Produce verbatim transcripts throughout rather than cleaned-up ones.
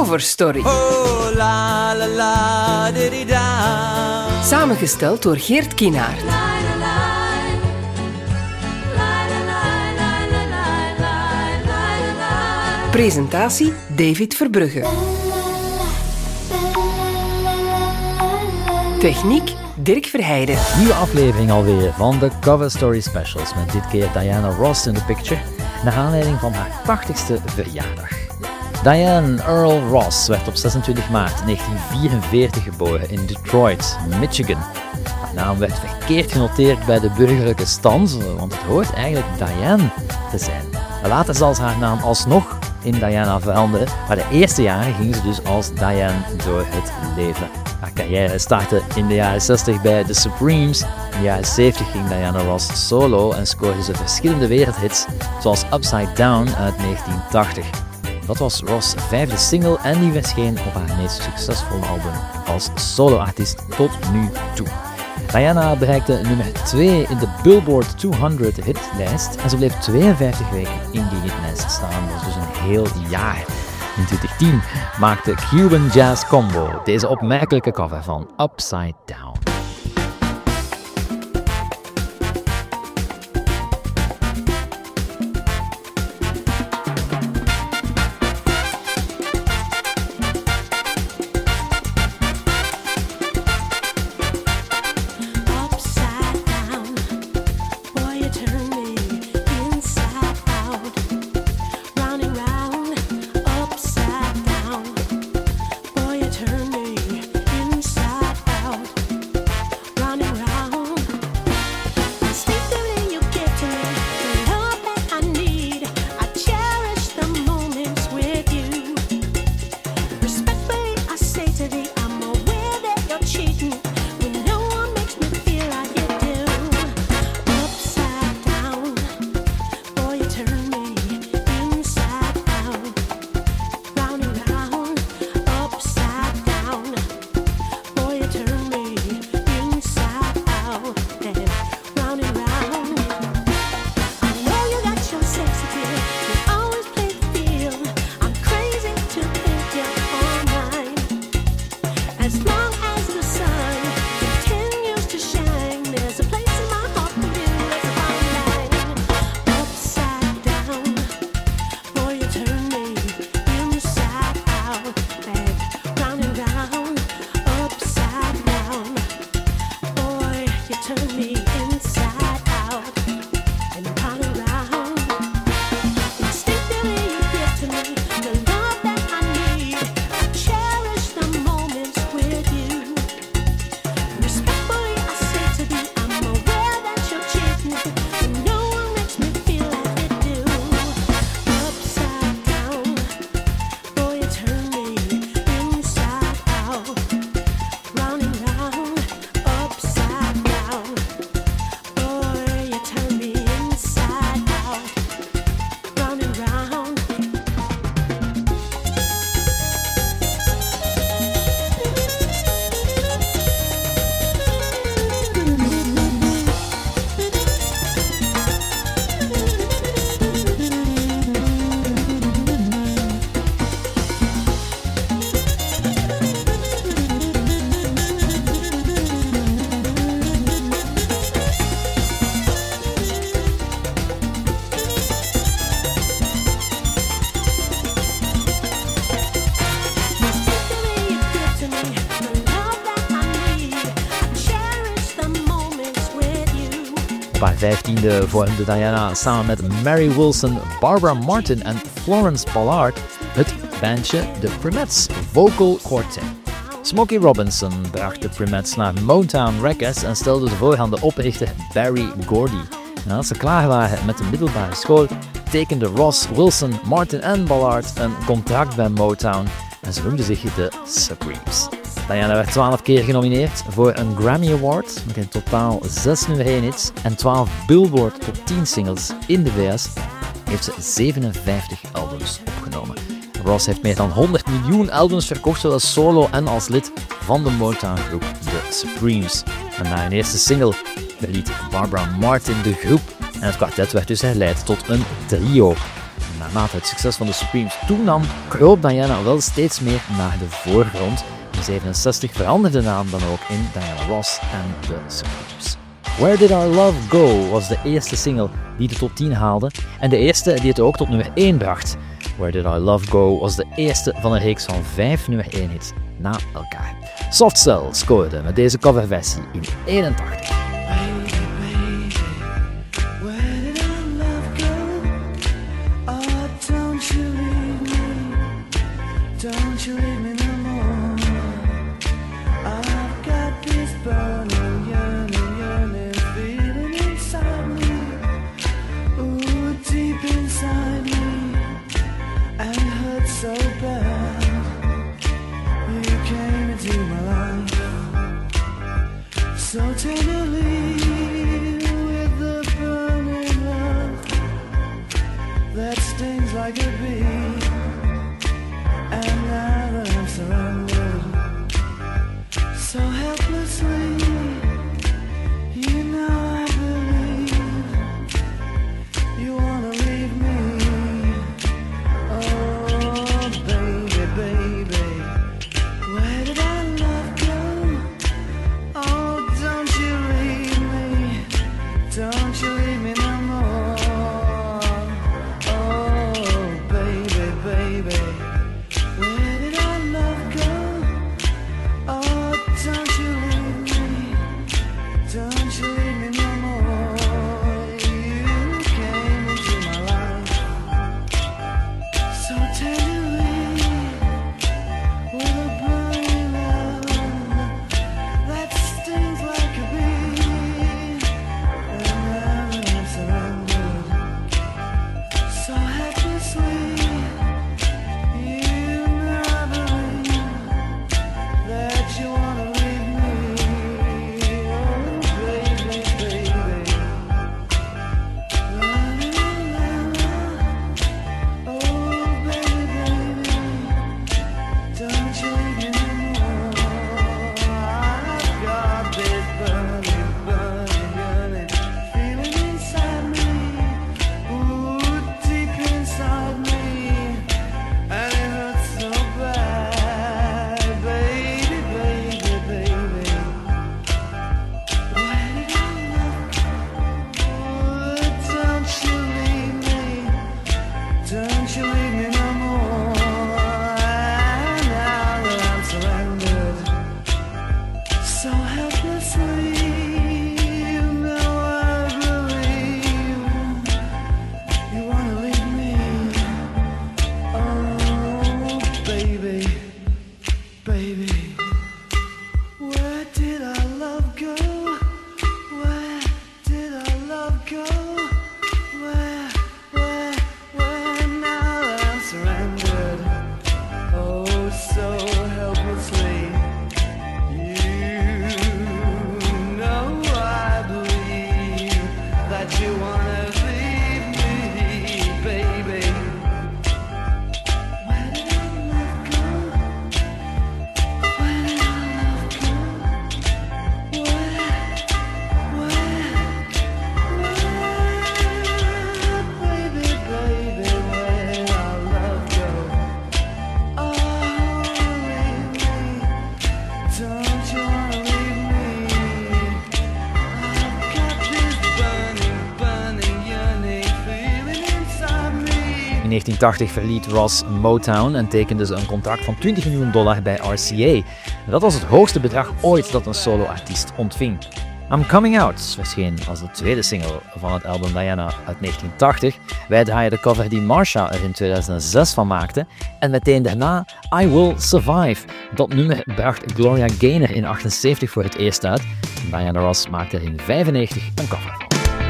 Cover Story. Oh, la, la, la, di-di-da. Samengesteld door Geert Kienaert. Presentatie David Verbrugge. Techniek Dirk Verheijden. Nieuwe aflevering alweer van de Cover Story Specials met dit keer Diana Ross in de picture, naar aanleiding van haar tachtigste verjaardag. Diane Earl Ross werd op zesentwintig maart negentien vierenveertig geboren in Detroit, Michigan. Haar naam werd verkeerd genoteerd bij de burgerlijke stand, want het hoort eigenlijk Diane te zijn. Later zal ze haar naam alsnog in Diana veranderen, maar de eerste jaren ging ze dus als Diane door het leven. Haar carrière startte in de jaren zestig bij The Supremes. In de jaren zeventig ging Diana Ross solo en scoorde ze verschillende wereldhits, zoals Upside Down uit negentien tachtig. Dat was Ross' vijfde single en die verscheen op haar meest succesvolle album als soloartiest tot nu toe. Diana bereikte nummer twee in de Billboard tweehonderd hitlijst en ze bleef tweeënvijftig weken in die hitlijst staan, dat is dus een heel jaar. In twintig tien maakte Cuban Jazz Combo deze opmerkelijke cover van Upside Down. Op haar vijftiende vormde Diana samen met Mary Wilson, Barbara Martin en Florence Ballard het bandje The Primettes Vocal Quartet. Smokey Robinson bracht de Primettes naar Motown Records en stelde ze voor aan de oprichter Barry Gordy. En als ze klaar waren met de middelbare school, tekenden Ross, Wilson, Martin en Ballard een contract bij Motown en ze noemden zich de Supremes. Diana werd twaalf keer genomineerd voor een Grammy Award met in totaal zes nummer één hits en twaalf Billboard top tien singles. In de V S heeft ze zevenenvijftig albums opgenomen. Ross heeft meer dan honderd miljoen albums verkocht, zowel solo en als lid van de Motown-groep The Supremes. En na hun eerste single verliet Barbara Martin de groep en het kwartet werd dus herleid tot een trio. Na naarmate het succes van de Supremes toenam, kroop Diana wel steeds meer naar de voorgrond. In zevenenzestig veranderde de naam dan ook in Diana Ross en de Supremes. Where Did Our Love Go was de eerste single die de top tien haalde en de eerste die het ook tot nummer één bracht. Where Did Our Love Go was de eerste van een reeks van vijf nummer één hits na elkaar. Soft Cell scoorde met deze coverversie in eenentachtig. So tenderly with the burning love that stings like a bee. And now that I'm surrounded so helplessly, you know I believe you wanna leave me. Oh baby, baby, where did our love go? Oh, don't you leave me, don't you leave me no more. Oh, baby, baby, where did our love go? Oh, don't you leave me, don't you leave me no more. You came into my life so tenderly with a burning love that stings like a bee. And now that I'm surrounded so helplessly, you know I believe that you wanna leave me. Oh baby, baby, la la la la. Oh baby, baby, don't you leave me no more. I've got this burning, burning, burning feeling inside me, ooh, deep inside me, and it hurts so bad, baby, baby, baby. Where did our love go? Oh, don't you leave me, don't you leave me no more. And now that I'm surrounded so helplessly, you know I believe you wanna leave me. Oh baby, baby, where did our love go? Where did our love go? Where, where, where? Now that I'm surrounded oh so helplessly, you know I believe that you wanna leave me, baby. Where did our love go? Where did our love go? Where, where, where? Baby, baby, where did our love go? Oh, leave me, don't you wanna leave me? I've got this burning, burning yearning feeling inside me. In negentien tachtig verliet Ross Motown en tekende ze een contract van twintig miljoen dollar bij R C A. Dat was het hoogste bedrag ooit dat een soloartiest ontving. I'm Coming Out verscheen als de tweede single van het album Diana uit negentien tachtig. Wij draaien de cover die Marsha er in tweeduizend zes van maakte. En meteen daarna I Will Survive. Dat nummer bracht Gloria Gaynor in achtenzeventig voor het eerst uit. Diana Ross maakte er in vijfennegentig een cover van.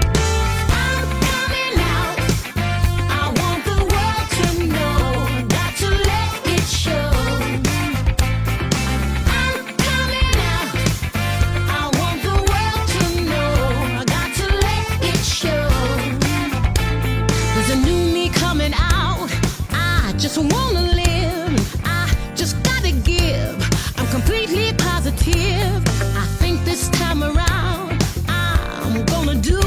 Just wanna live, I just gotta give. I'm completely positive. I think this time around I'm gonna do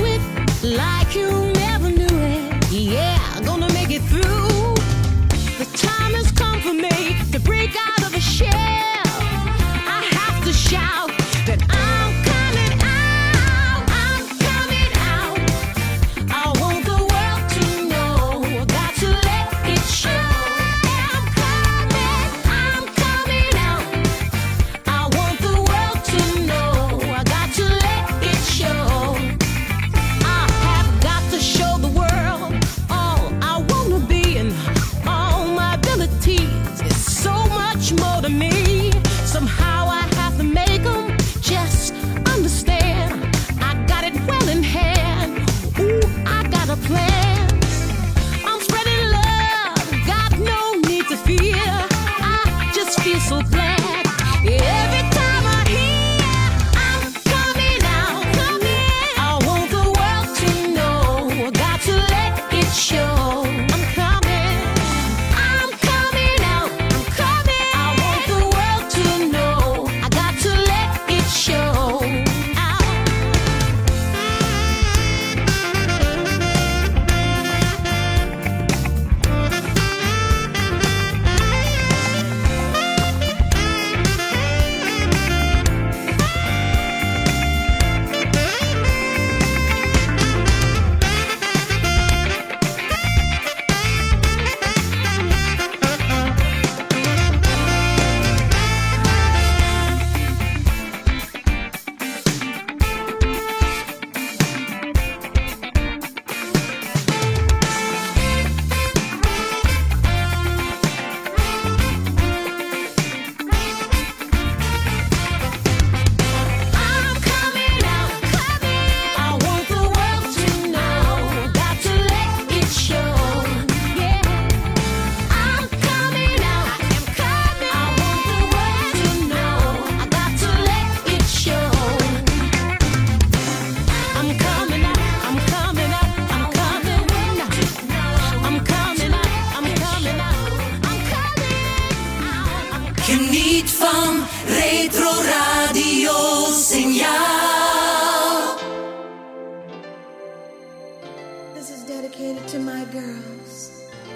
girls.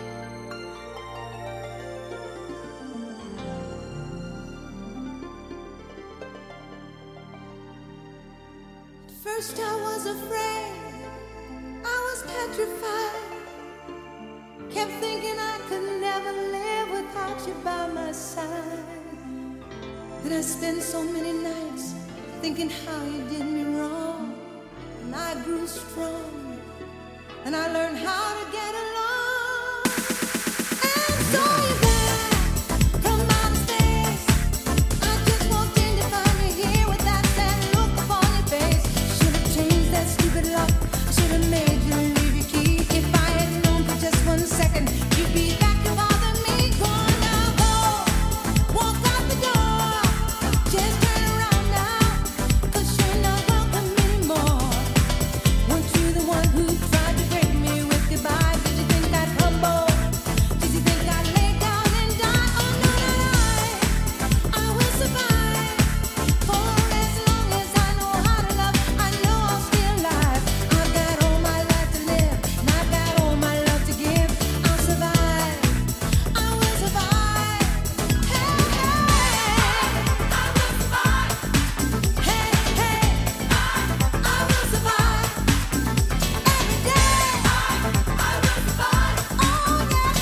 At first I was afraid, I was petrified. Kept thinking I could never live without you by my side. Then I spent so many nights thinking how you did me wrong. And I grew strong, and I learned how to get along. And so you're back from outer space. I just walked in to find you here with that sad look upon your face. Should have changed that stupid lock. I should have made you leave your key. If I had known for just one second you'd be back to bother me. Go on now, go, walk out the door. Just turn around now, 'cause you're not welcome anymore. Weren't you the one who tried to break me with goodbye? Did you think I'd humble? Did you think I'd lay down and die? Oh no, not I. I will survive for as long as I know how to love. I know I'm still alive. I've got all my life to live, and I've got all my love to give. I'll survive. I will survive. Hey, hey, I will survive. Hey, hey, I will survive. Every day, I will survive. Oh yeah,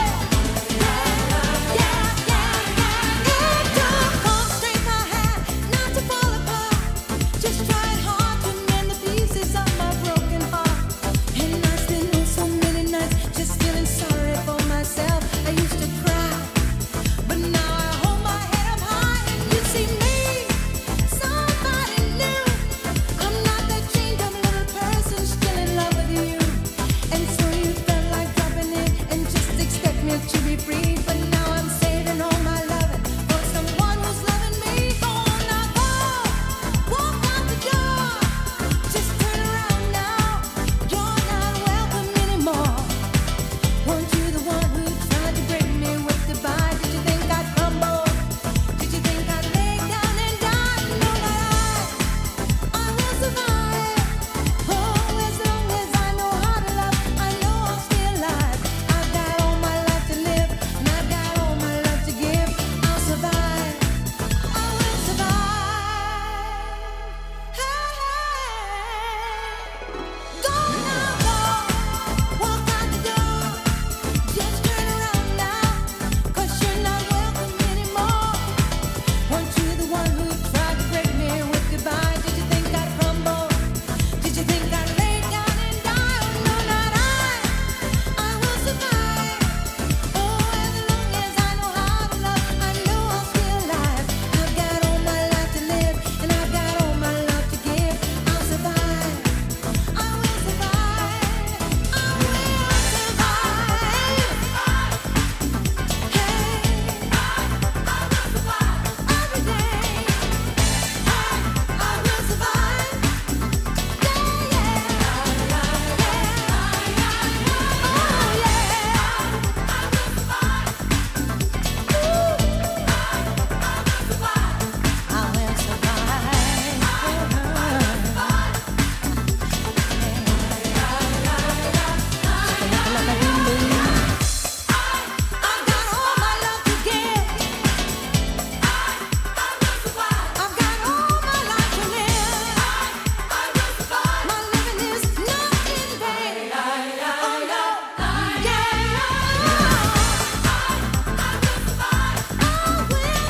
yeah, yeah, yeah. It took all strength I had not to fall apart. Just tried hard to mend the pieces of my broken heart. And I spent so many nights just feeling sorry for myself. I used to cry, but now I hold my head up high and you see me, somebody new. I'm not that chained up little person still in love with you. And so you felt like dropping in and just expect me to be free. But now I'm saving all my loving for someone who's loving me. Go on now, go, walk out the door. Just turn around now, you're not welcome anymore. Weren't you the one who tried to break me with goodbye? Did you think I'd crumble? Did you think I'd lay down and die? No, not I. I will survive. Oh, as long as I know how to love, I know I'm still alive. I've got all my life to live, and I've got all my love to give. I'll survive. I will survive. Hey, hey. Go now, go, walk out the door. Just turn around now, 'cause you're not welcome anymore. Weren't you the one who tried to break me with goodbye? Did you think I'd crumble? Did you think I'd lay down and die? Oh no, not I. I will survive. Oh, as long as I know how to love, I know I'm still alive. I've got all my life to live, and I've got all my love to give. I'll survive. I will survive. I will survive. Hey, I will survive every day. I will survive. Yeah, yeah, oh yeah. I will I've got all my love to give. I've got all my life to live. My living is not in vain. Oh no, yeah. I will survive. I will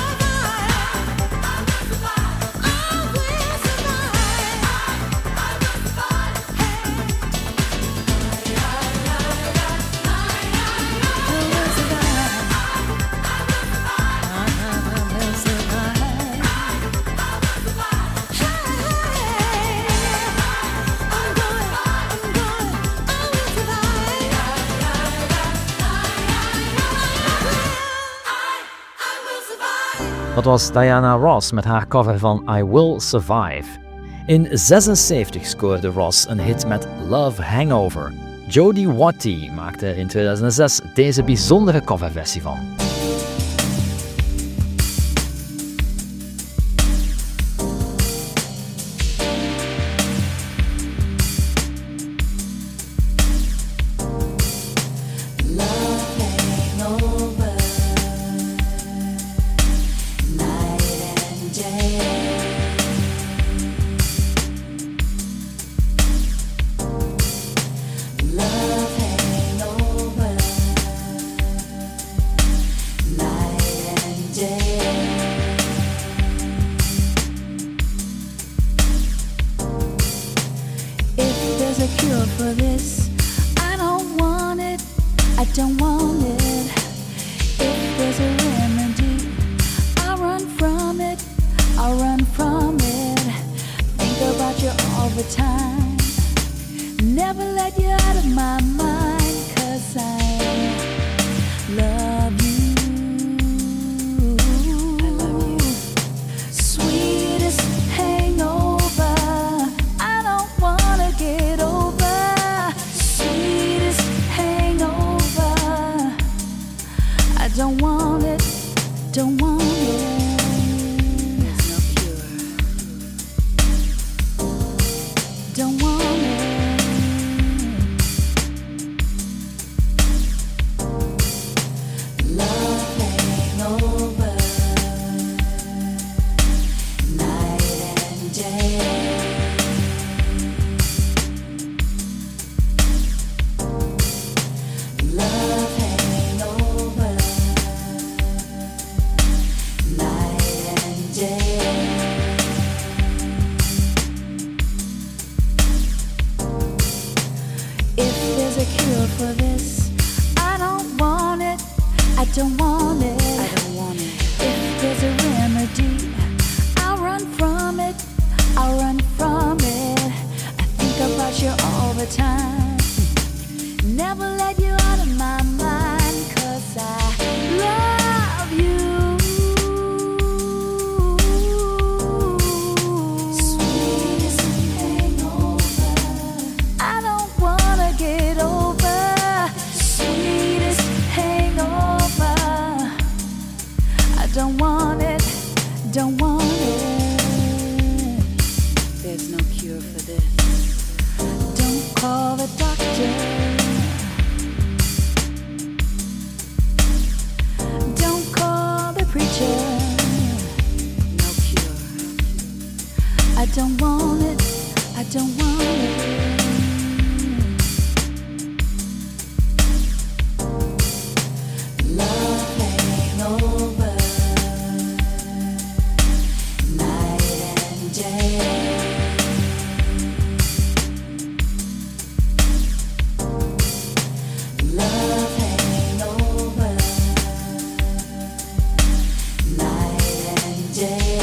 Dat was Diana Ross met haar cover van I Will Survive. In zesenzeventig scoorde Ross een hit met Love Hangover. Jody Watte maakte er in tweeduizend zes deze bijzondere coverversie van. for this. I don't want it, I don't want it. If there's a remedy, I'll run from it, I'll run from it. Think about you all the time, never let you out of my mind, 'cause I love you. I love you. Sweetest hangover, I don't wanna get over. Sweetest hangover, I don't want it, don't want it. There's no cure. Don't want it. Love hangover, night and day. Love hangover, night and day. If there's a cure for this, I don't want it, I don't want it, I don't want it. If there's a remedy, I'll run from it, I'll run from it. I think about you all the time, never let you out of my mind, 'cause I love you. Sweetest hangover, I don't wanna get over. Sweetest hangover, I don't want it, don't want it. There's no cure for this. Don't call the doctor, don't call the preacher. No cure. I don't want it, I don't want it. Love hangover, night and day. Love hangover, night and day.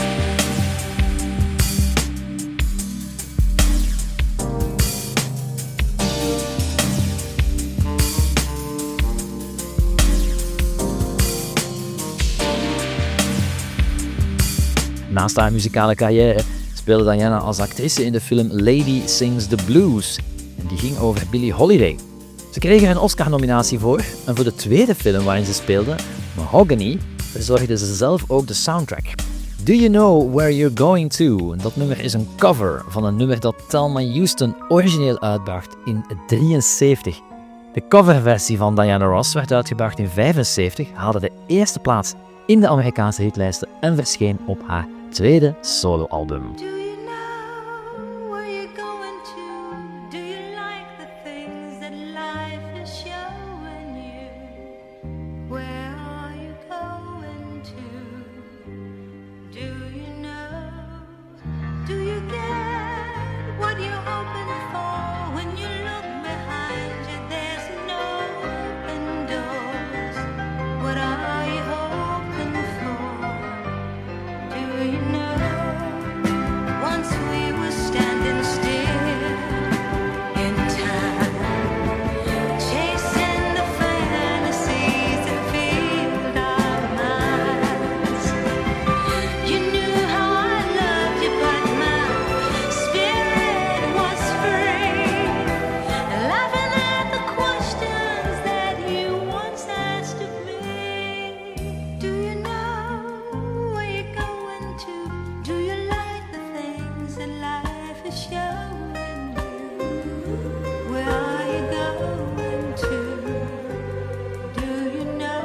Naast haar muzikale carrière speelde Diana als actrice in de film Lady Sings the Blues. En die ging over Billie Holiday. Ze kreeg er een Oscar-nominatie voor en voor de tweede film waarin ze speelde, Mahogany, verzorgde ze zelf ook de soundtrack. Do You Know Where You're Going To? En dat nummer is een cover van een nummer dat Thelma Houston origineel uitbracht in drieënzeventig. De coverversie van Diana Ross werd uitgebracht in vijfenzeventig, haalde de eerste plaats in de Amerikaanse hitlijsten en verscheen op haar tweede soloalbum. Do you know where you're going to? Do you like the things that life is showing you? Where are you going to? Do you know? Do you get what you're hoping for? When you look behind you, there's no open doors. What are you hoping for? Do you know? Once we were standing still in time, chasing the fantasies that filled our minds. You knew how I loved you, but my spirit was free, laughing at the questions that you once asked of me. Do you know where you're going to? Do you like the things that life is showing you? Where are you going to? Do you know?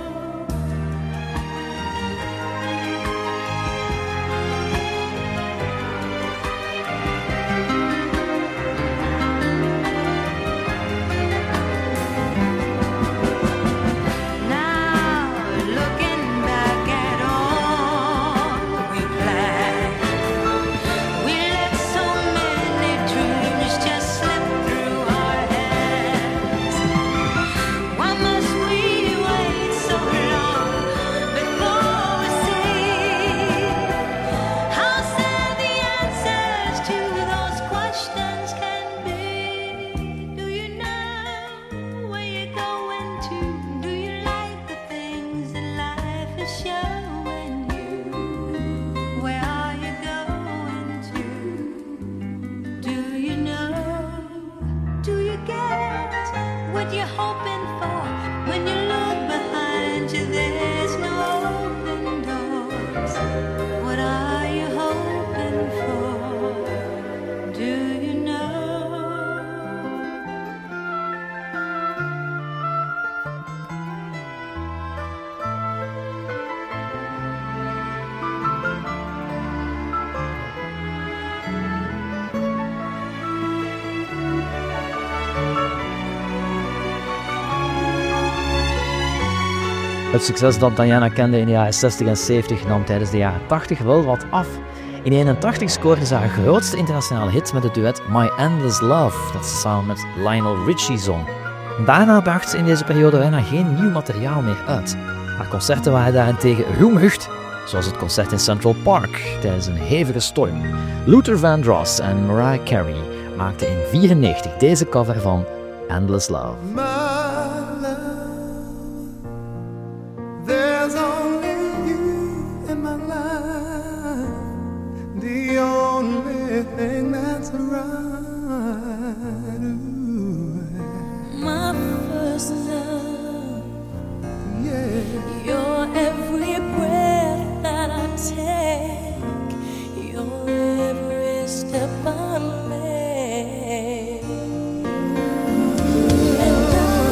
Now, looking back at all we planned, we let so many Het succes dat Diana kende in de jaren zestig en zeventig nam tijdens de jaren tachtig wel wat af. In eenentachtig scoorde ze haar grootste internationale hit met het duet My Endless Love, dat ze samen met Lionel Richie zong. Daarna bracht ze in deze periode bijna geen nieuw materiaal meer uit. Haar concerten waren daarentegen roemrucht, zoals het concert in Central Park tijdens een hevige storm. Luther Vandross en Mariah Carey maakten in negentien vierennegentig deze cover van Endless Love. My love, there's only you in my life, the only thing that's right. Ooh. My first love, Yeah. your every breath that I take, your every step I make. And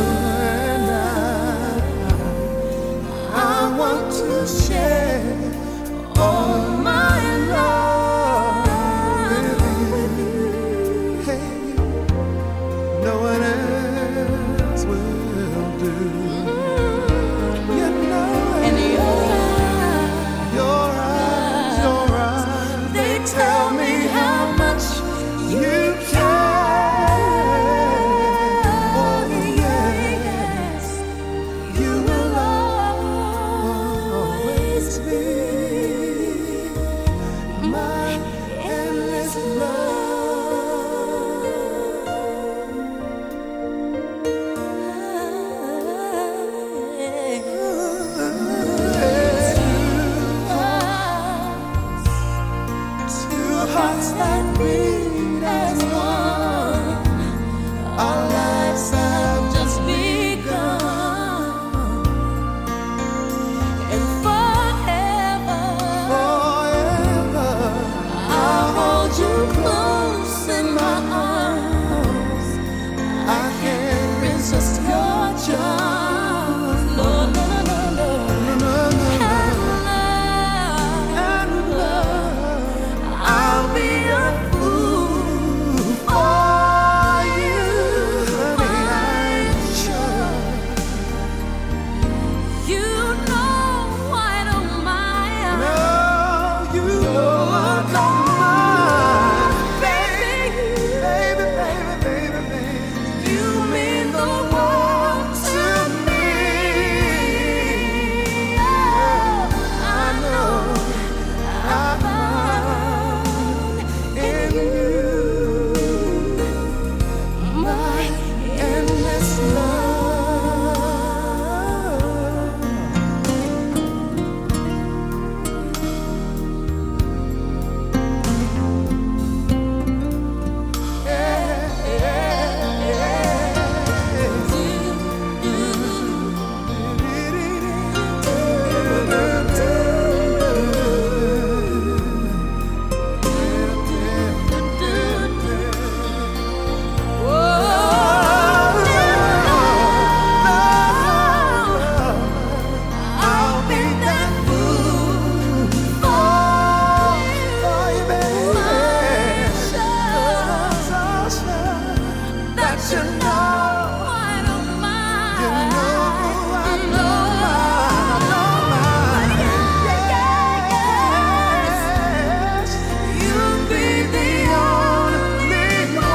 I, I want to share all my love with you. Hey, no one else will do. You know And it. your eyes, Your eyes, your eyes, they tell me how much you care. Oh, yes, you will always be my endless love. Two hearts that beat as one. Our lives have just begun, and forever forever. I'll hold you close in my arms. I can't resist your charms. No, no, no, no, no. And love, I'll be a fool for you. I'm sure you know I don't mind. No, you know I don't mind. Baby, Baby, baby, baby, baby. you mean the world to me. Oh, I know I found in you my endless love. I'll be that fool for you, baby. So sure that you know I don't mind. You know I don't mind. Yes, you'll be the only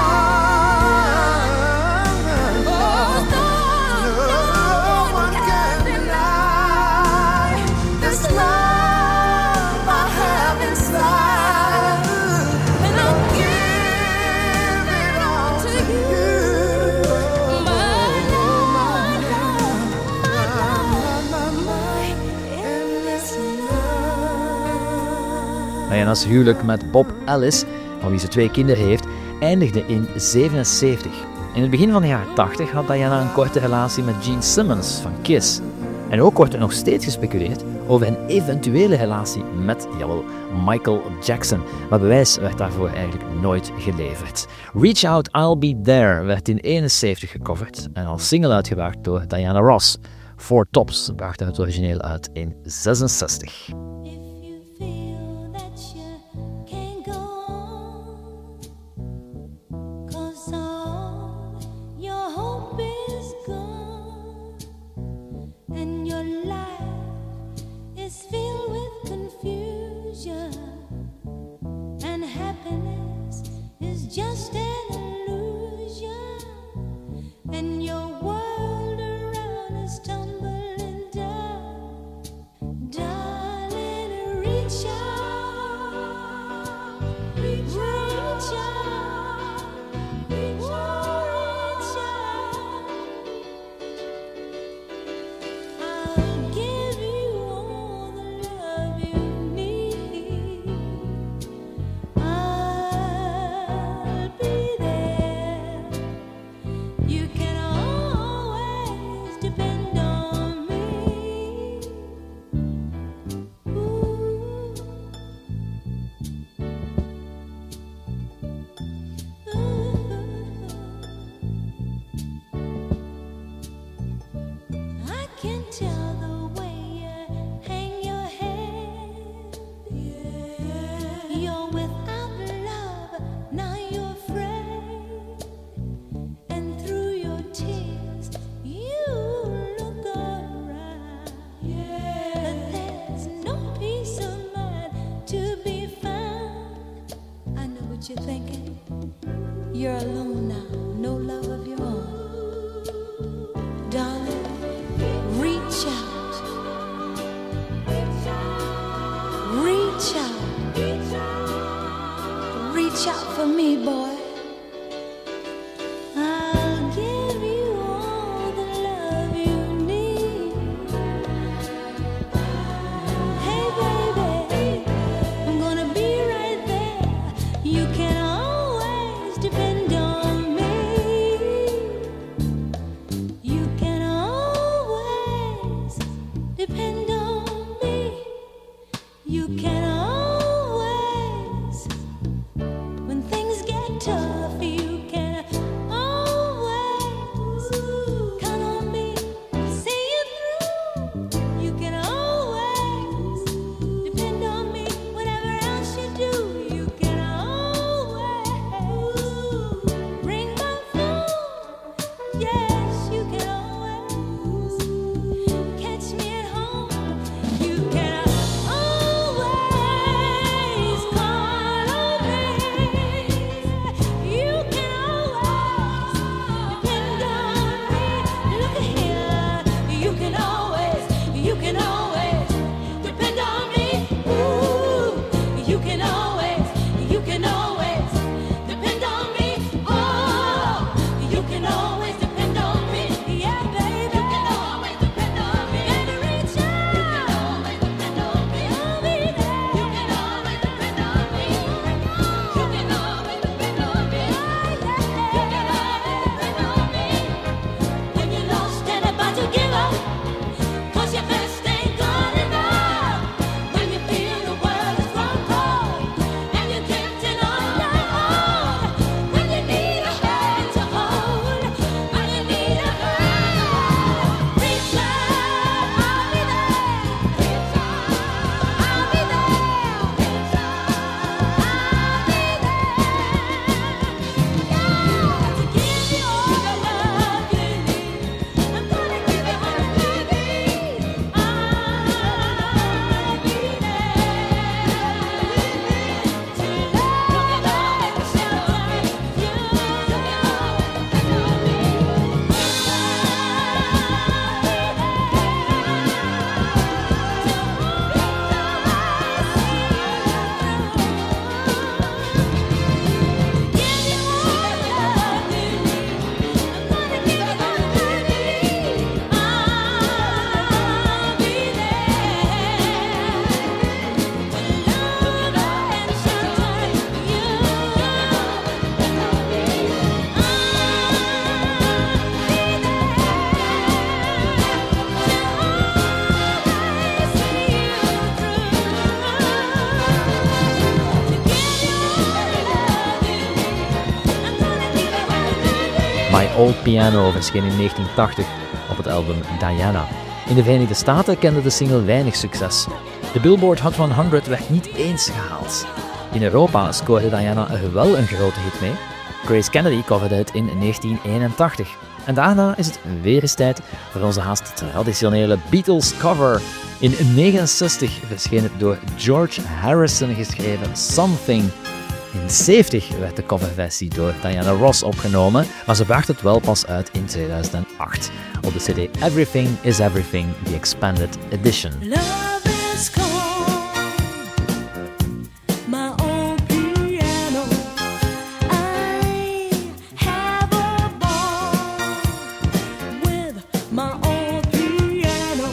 one. Oh, no, no one can deny this love I have inside, and I'll give it all to you. My love, my love, my love, my endless love. Diana's huwelijk met Bob Ellis, van wie ze twee kinderen heeft, eindigde in zevenenzeventig. In het begin van de jaren tachtig had Diana een korte relatie met Gene Simmons van Kiss. En ook wordt er nog steeds gespeculeerd over een eventuele relatie met, jawel, Michael Jackson. Maar bewijs werd daarvoor eigenlijk nooit geleverd. Reach Out, I'll Be There werd in eenenzeventig gecoverd en als single uitgebracht door Diana Ross. Four Tops bracht het origineel uit in zesenzestig. If you feel that you can't go on, 'cause all your hope is gone, and your life just an illusion, and your world around is tumbling down. Darling, reach out, reach out, reach out. I'll give you all the love you need. I'll be there. You can always depend on me. Ooh. I can tell the way you hang your head. You're without love, now you're afraid. And through your tears, you look around. But there's no peace of mind to be found. I know what you're thinking. You're alone now, no love of your own. Darling, reach out. Reach out. Reach out for me, boy. I'll give you all the love you need. Hey, baby, I'm gonna be right there. You can always depend on me. You can always depend on me. You can always, when things get tough, you can always count on me to see you through. You can always depend on me. Whatever else you do, you can always ring my phone. Yes, you can always catch me at home. You can always call on me. You can always depend on me. Look here, you can always, you can always depend on me. Ooh, you can always, you can always depend on me. Oh, you can always depend on me. Yeah, baby, you can always depend on me. Baby, reach out. You can always depend on me. I'll be there. You can always depend on me. You can always depend on me. You can always depend on me. When you're lost and about to give up, 'cause your best ain't good enough. When you feel the world is grown cold and you're drifting on your own. When you need a hand to hold, when you need a hand, reach out, I'll be there. Reach out, I'll be there. Reach out, I'll be there. Yeah, to give you all the love you need. I'm gonna give you what you need. I'll be there. To love and shelter you. My Old Piano verscheen in negentien tachtig op het album Diana. In de Verenigde Staten kende de single weinig succes. De Billboard Hot honderd werd niet eens gehaald. In Europa scoorde Diana er wel een grote hit mee. Grace Kennedy coverde het in negentien eenentachtig. En daarna is het weer eens tijd voor onze haast traditionele Beatles cover. In negenenzestig verscheen het door George Harrison geschreven Something. In zeventig werd de coverversie door Diana Ross opgenomen, maar ze bracht het wel pas uit in tweeduizend acht op de cd Everything is Everything, the Expanded Edition. Love is gone, my old piano. I have a ball with my old piano.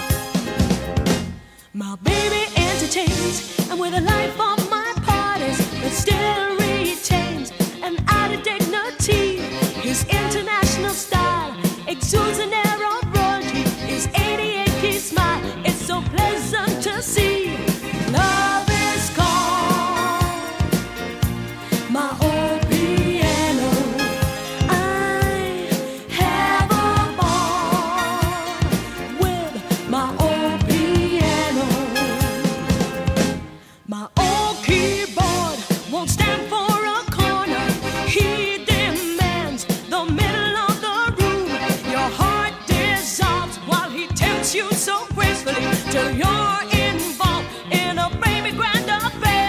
My baby entertains, and with a life on my parties, but still retains an added dignity. His international style exudes an air of royalty. His eighty-eight key smile, it's so pleasant to see. Love is gone, my old piano. I have a ball with my old piano. My old keyboard won't stand for a corner. He demands the middle of the room. Your heart dissolves while he tempts you so gracefully till you're involved in a baby grand affair.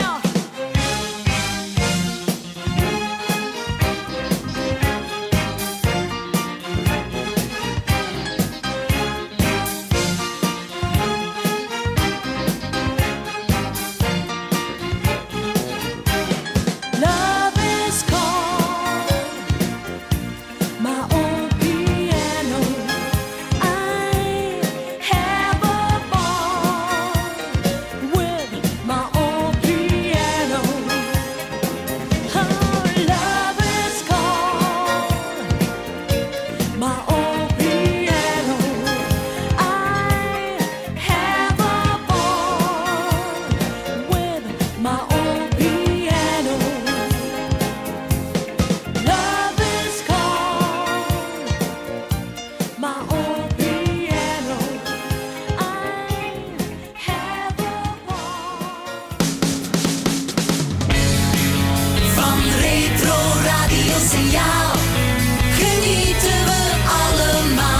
Love is gone, my old piano. I have a ball with my old piano. Oh, love is gone, my old piano. I have a ball with my old piano. Love is gone, my old piano. I have a ball. Van Retro Radio Signaal genieten we allemaal.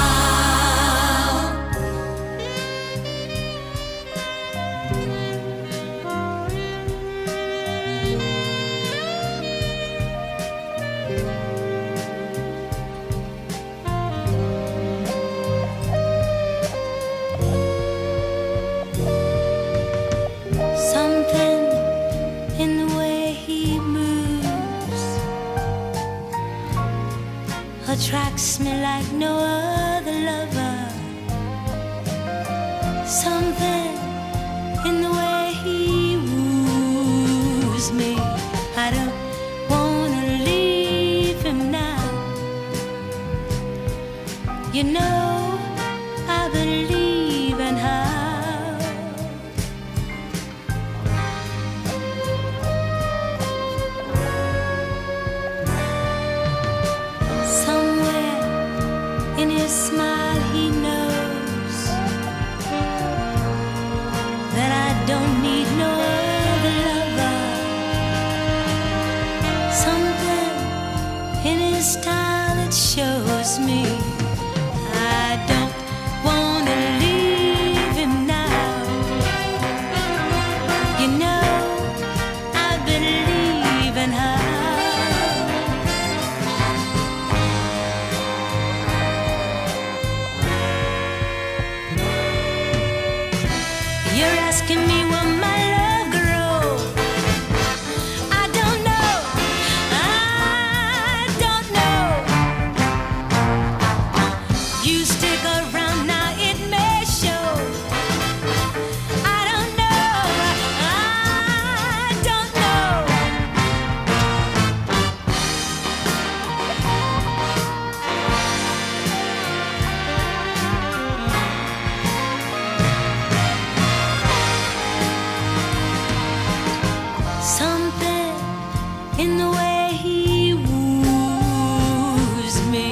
Something in the way he moves attracts me like no other lover. Something in the way he woos me. I don't wanna leave him now. You know, I believe in how somewhere in his smile he knows that I don't need no other lover. Something in his style that shows me I don't wanna leave him now. You know, I believe in her. You're asking me will my love grow? I don't know. I don't know. You stick around now, it may show. I don't know. I don't know. Something in the way he woos me.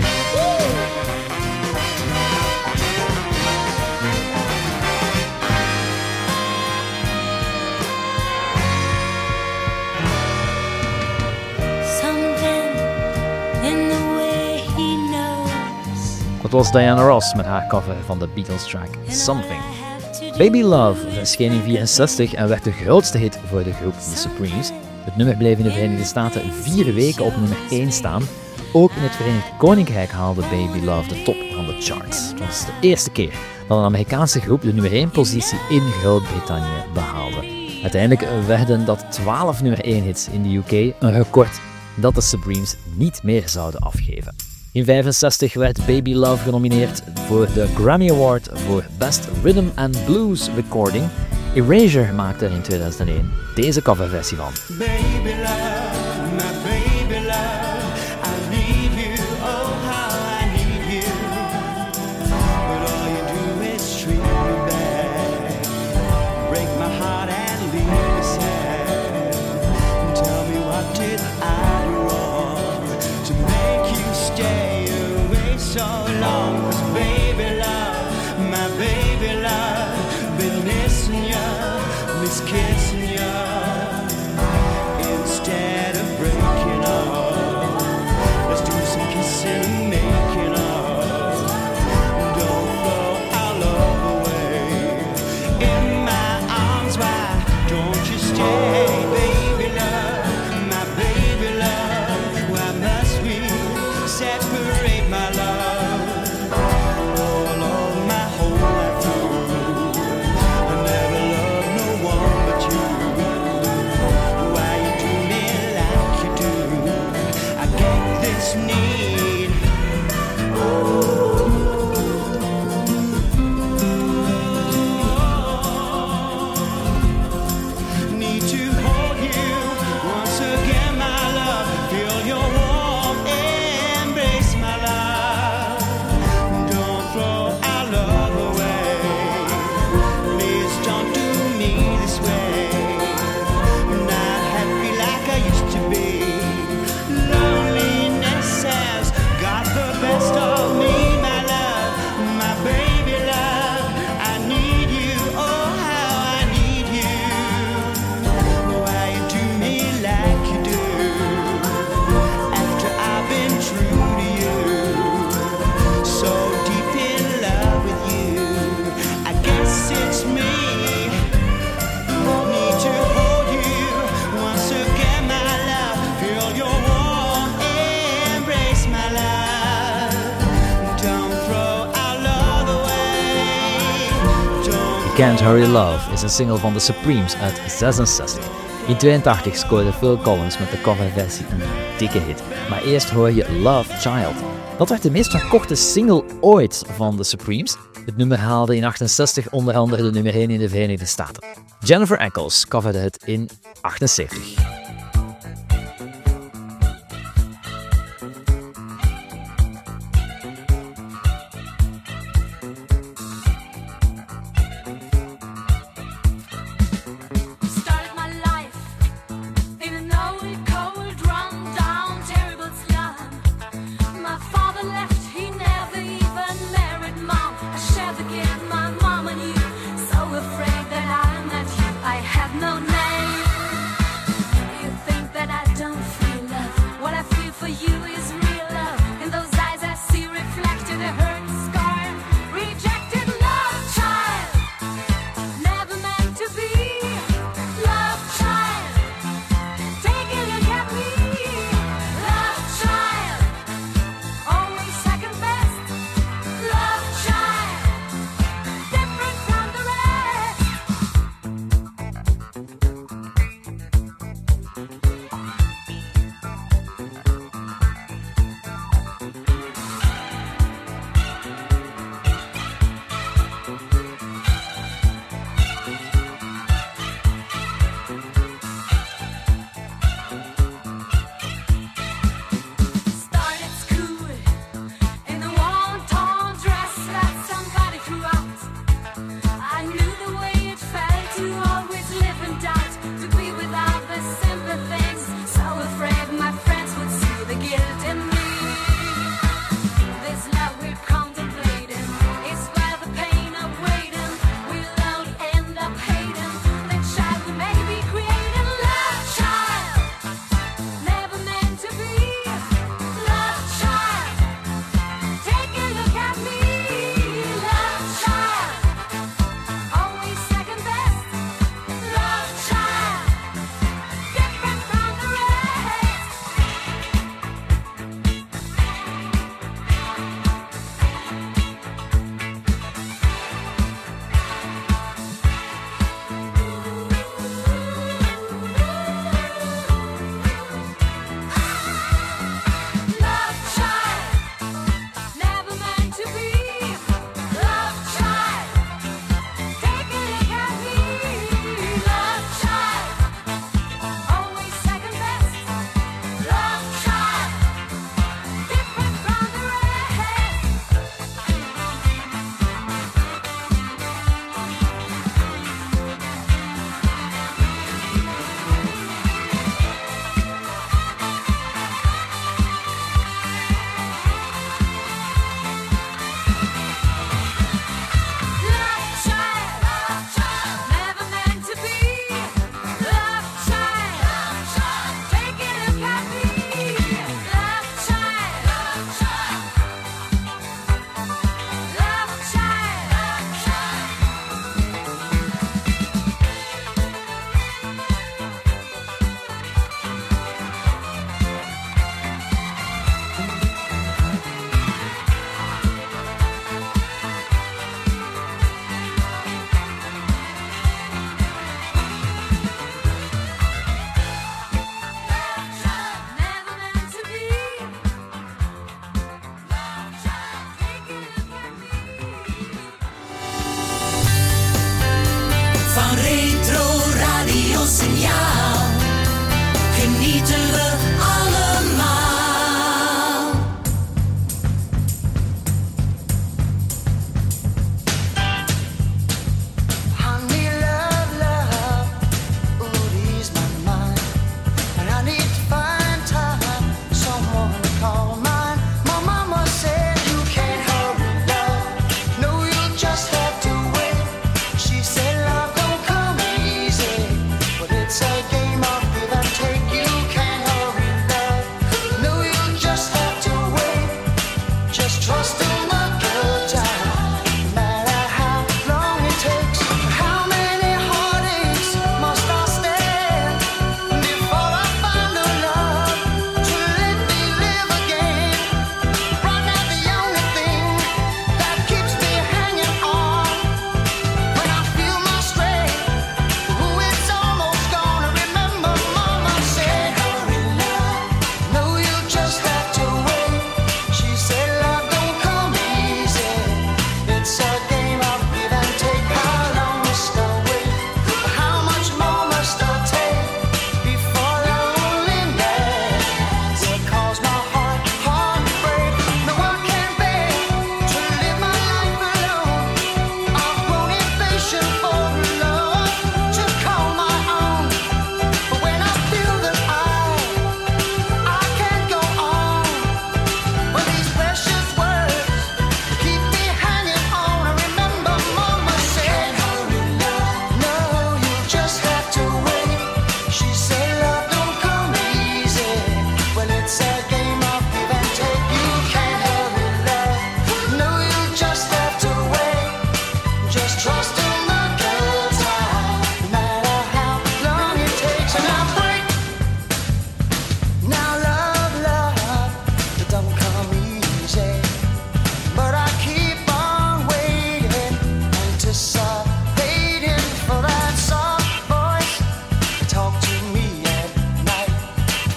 Something in the way he knows. Dat was Diana Ross met haar cover van de Beatles track Something. And all I have to do Baby Love verscheen in vierenzestig en werd de grootste hit voor de groep The Supremes. Het nummer bleef in de Verenigde Staten vier weken op nummer één staan. Ook in het Verenigd Koninkrijk haalde Baby Love de top van de charts. Het was de eerste keer dat een Amerikaanse groep de nummer één positie in Groot-Brittannië behaalde. Uiteindelijk werden dat twaalf nummer één hits in de U K, een record dat de Supremes niet meer zouden afgeven. In vijfenzestig werd Baby Love genomineerd voor de Grammy Award voor Best Rhythm and Blues Recording. Erasure maakte er in tweeduizend één deze coverversie van. Baby love, my baby love, I need you, oh how I need you. But all you do is treat me bad, break my heart and leave me sad. Tell me what did I do wrong to make you stay away so long? 'Cause baby love, my baby love, been missing you, miss kissing you. Instead of breaking up, let's do some kissing and making up. Don't throw our love away. In my arms, why don't you stay, baby love, my baby love? Why must we separate, my love? All of my whole life through, I never loved no one but you. Why you do me like you do? I get this need. Need to hold you once again, my love. Feel your warm embrace, my love. Don't throw our love away. Please don't do me this way. Not happy like I used to be. Loneliness has got the best of me, my love, my baby love. I need you, oh how I need you. Why you do me like you do? After I've been true to you, so deep in love with you. I guess it's me. Need to hold you once again, my love. Feel your warm embrace, my love. Don't throw our love away. Don't Can't Hurry Love is een single van de Supremes uit zesenzestig. In tweeëntachtig scoorde Phil Collins met de coverversie een dikke hit. Maar eerst hoor je Love Child. Dat werd de meest verkochte single ooit van de Supremes. Het nummer haalde in achtenzestig onder andere de nummer één in de Verenigde Staten. Jennifer Eccles coverde het in achtenzeventig. Started my life in an old, cold, run-down, terrible slum. My father left, he never even married mom. I shared the kid my mama knew, so afraid that I met you. I have no name. You think that I don't feel love? What I feel for you is real love. In those eyes I see reflected a hurt scar. Rejected love child, never meant to be. Love child, take a look at me. Love child, always second best. Love child, different from the rest.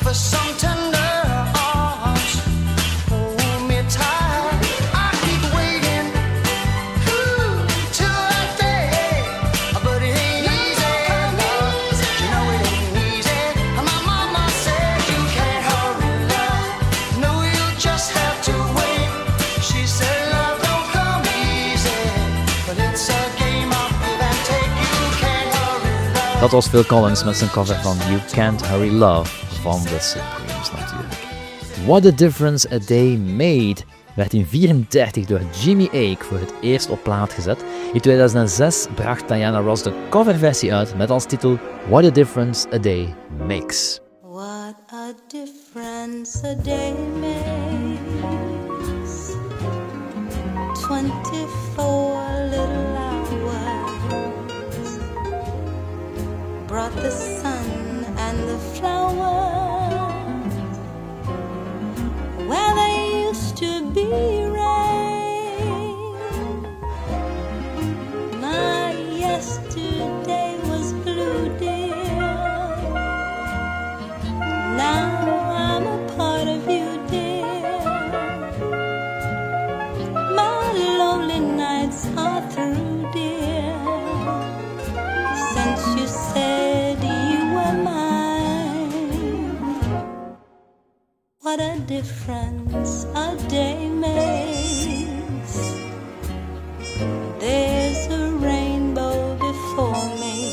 offer some tender arms. Hold me tight. I keep waiting ooh, till that day, but it ain't easy. Love. You know it ain't easy. My mama said you can't hurry love. No, you just have to wait. She said love don't come easy, but it's a game of give and take. You can't hurry love. Dat was Phil Collins met zijn cover van You Can't Hurry Love van The Supremes natuurlijk. What a Difference a Day Made werd in vierendertig door Jimmy Ake voor het eerst op plaat gezet. In tweeduizend zes bracht Diana Ross de coverversie uit met als titel What a Difference a Day Makes. What a difference a day makes. Twenty-four little hours brought the sun and the flowers where there used to be rain. My yesterday was blue, dear. Now I'm a part of you, dear. My lonely nights are through, dear. Since you said you were mine. What a difference a day makes. There's a rainbow before me.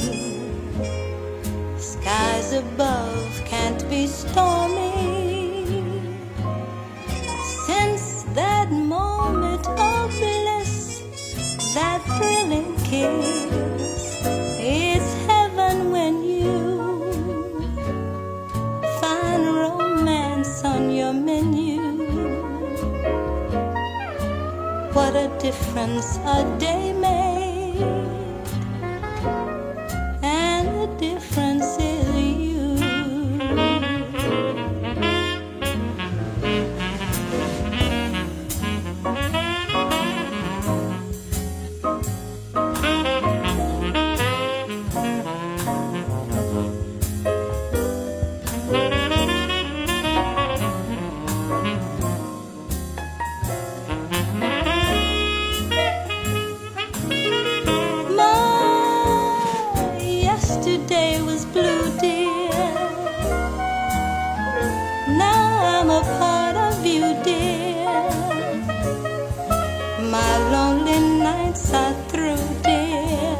Skies above can't be stormy. Since that moment of bliss, that thrilling kiss, it's heaven when you find romance on your menu. What a difference a day made, and the difference is you. My yesterday was blue, dear. Now I'm a part of you, dear. My lonely nights are through, dear.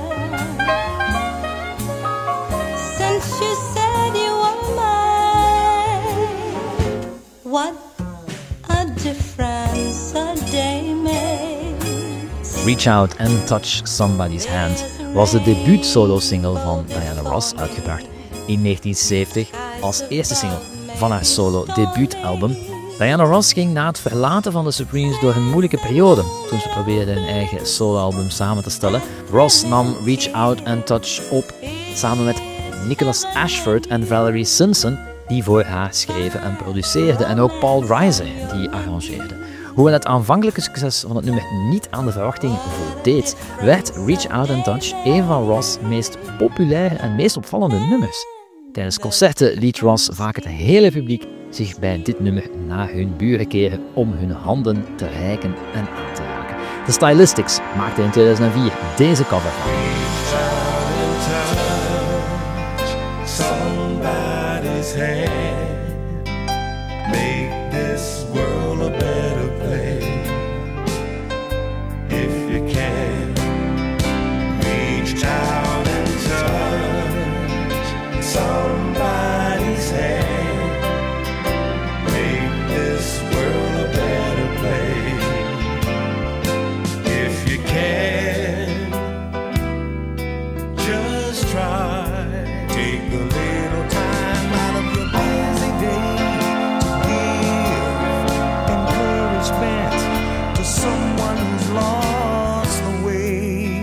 Since you said you were mine, what a difference a day makes. Reach Out and Touch Somebody's Hand was de debuut-solo-single van Diana Ross, uitgebracht in negentien zeventig als eerste single van haar solo-debuutalbum. Diana Ross ging na het verlaten van de Supremes door een moeilijke periode toen ze probeerde een eigen soloalbum samen te stellen. Ross nam Reach Out and Touch op samen met Nicholas Ashford en Valerie Simpson, die voor haar schreven en produceerden, en ook Paul Reiser, die arrangeerde. Hoewel het aanvankelijke succes van het nummer niet aan de verwachtingen voldeed, werd Reach Out and Touch een van Ross' meest populaire en meest opvallende nummers. Tijdens concerten liet Ross vaak het hele publiek zich bij dit nummer naar hun buren keren om hun handen te reiken en aan te raken. De Stylistics maakten in tweeduizend vier deze cover van. Somebody's hand, make this world a better place. If you can, reach out and touch somebody's hand, make this world a better place. If you can, just try. Take a little time out of your busy day to give encouragement to someone who's lost the way.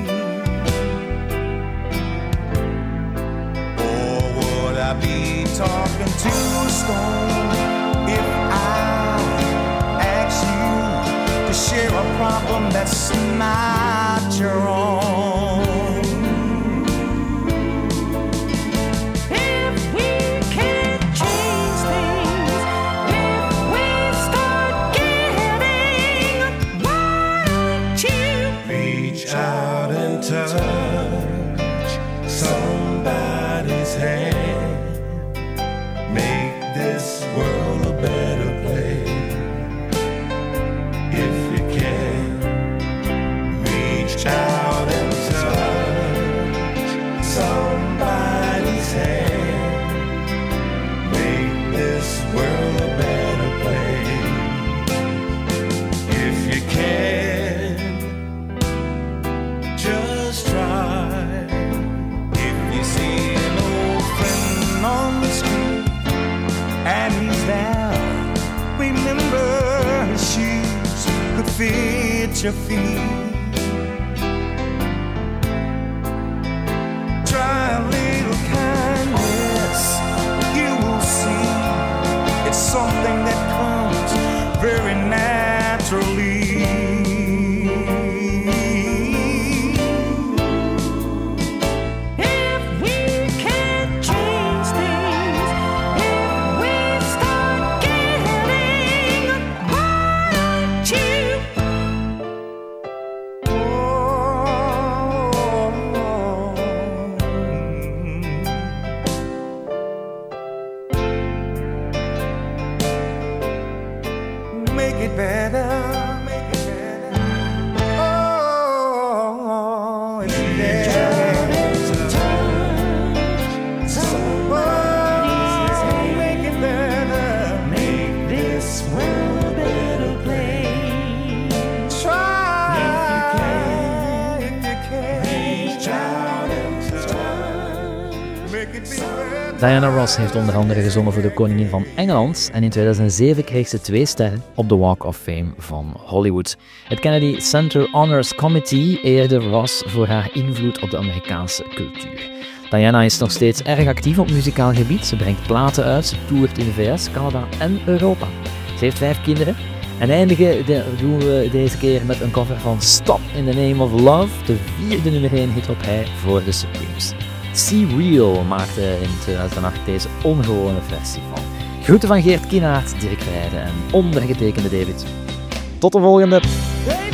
Or would I be talking to a stone if I asked you to share a problem that's not your own? If we can't change things, world a better place. If you can, just try. If you see an old friend on the street and he's down, remember his shoes could fit your feet. Try a little kindness, you will see it's something that comes very naturally. If we can change things, if we start getting why don't you? Make it better, make it better. Oh, it's better. Somebody's oh, make it better. Make this world a better place. Try if you can. Reach out and touch. Make it be better. Diana Ross heeft onder andere gezongen voor de koningin van Engeland en in tweeduizend zeven kreeg ze twee sterren op de Walk of Fame van Hollywood. Het Kennedy Center Honors Committee eerde Ross voor haar invloed op de Amerikaanse cultuur. Diana is nog steeds erg actief op muzikaal gebied. Ze brengt platen uit, ze toert in de V S, Canada en Europa. Ze heeft vijf kinderen. En eindigen de, doen we deze keer met een cover van Stop in the Name of Love, de vierde nummer één hit op rij voor de Supremes. See Real maakte in tweeduizend acht deze ongewone versie van. Groeten van Geert Kienaert, Dirk Weijden en ondergetekende David. Tot de volgende!